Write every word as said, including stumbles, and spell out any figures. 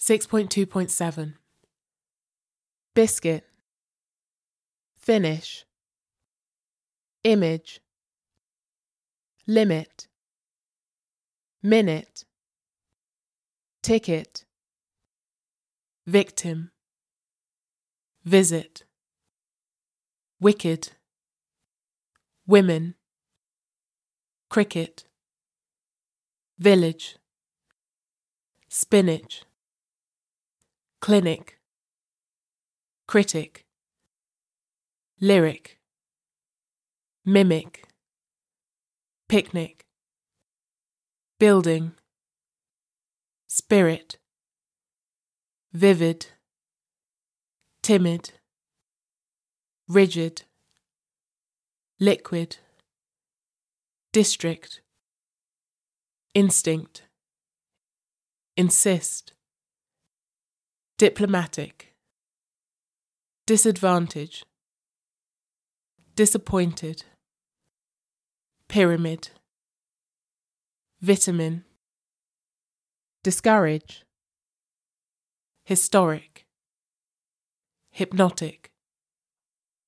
six point two point seven. Biscuit. Finish. Image. Limit. Minute. Ticket. Victim. Visit. Wicked. Women. Cricket. Village. Spinach. Clinic. Critic. Lyric. Mimic. Picnic. Building. Spirit. Vivid. Timid. Rigid. Liquid. District. Instinct. Insist. Diplomatic. Disadvantage. Disappointed. Pyramid. Vitamin. Discourage. Historic. Hypnotic.